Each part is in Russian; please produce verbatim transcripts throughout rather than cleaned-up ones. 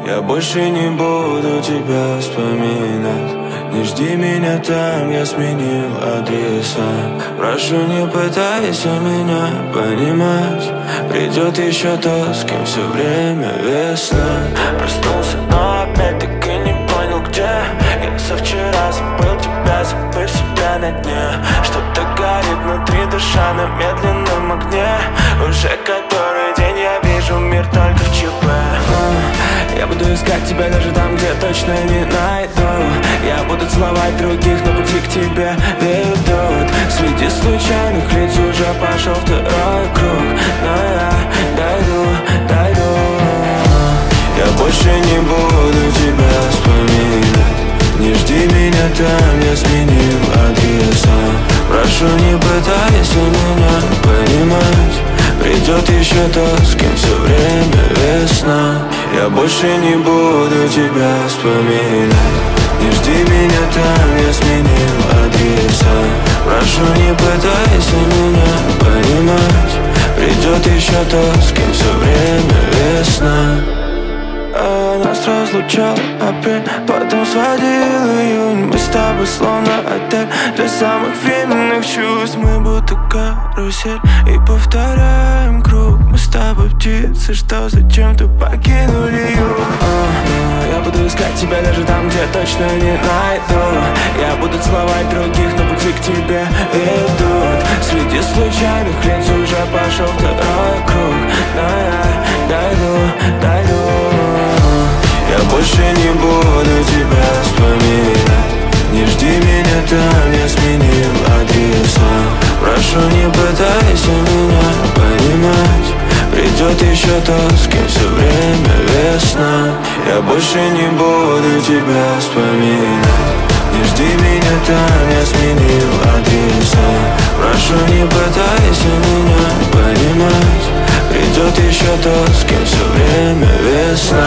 Я больше не буду тебя вспоминать. Не жди меня там, я сменил адреса. Прошу, не пытайся меня понимать. Придет еще то, с кем все время весна. Проснулся, но опять-таки не понял, где. Я со вчера забыл тебя, забыл себя на дне. Что-то горит внутри, душа на медленном огне. Уже который день я вижу мир только в ЧП. Я буду искать тебя даже там, где точно не найду. Я буду целовать других, но пути к тебе ведут. Среди случайных лиц уже пошел второй круг. Но я дойду, дойду. Я больше не буду тебя вспоминать. Не жди меня там, я сменил адреса. Прошу, не пытайся меня понимать. Придет еще то, с кем все время весна. Я больше не буду тебя вспоминать. Не жди меня там, я сменил адреса. Прошу, не пытайся меня понимать. Придет еще то, с кем все время весна. А нас разлучал апрель, потом сводил июнь. Мы с тобой словно отель для самых временных чувств. Мы будто карусель и повторяем круг. Мы с тобой птицы, что зачем-то покинули юг. а, Я буду искать тебя даже там, где точно не найду. Я буду целовать других, но пути к тебе ведут. Среди случайных лиц уже пошел второй круг. Но я дойду, дойду. Я больше не буду тебя вспоминать. Не жди меня там, я сменил адреса. Прошу, не пытайся меня понимать. Придет еще то, с кем все время весна. Я больше не буду тебя вспоминать. Не жди меня там, я сменил адреса. Прошу, не пытайся меня понимать. Придет еще то, с кем все время весна.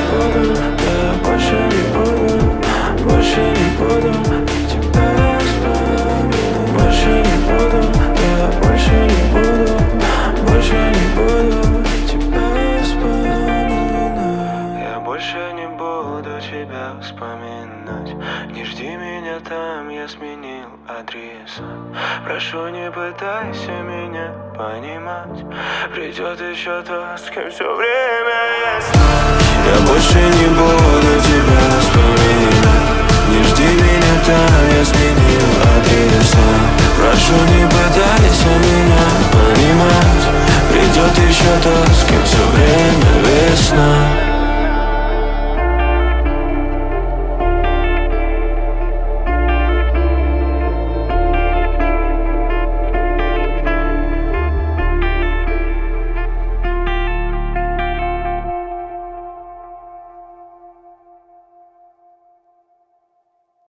Больше не буду, больше не буду тебя вспоминать. Больше не буду, я больше не буду, больше не буду тебя вспоминать. Я больше не буду тебя вспоминать. Не жди меня там, я сменил адреса. Прошу, не пытайся меня понимать. Придет еще то, с кем все время весна. Я больше не буду тебя вспоминать. Не жди меня там, я сменил адреса. Прошу, не пытайся меня понимать.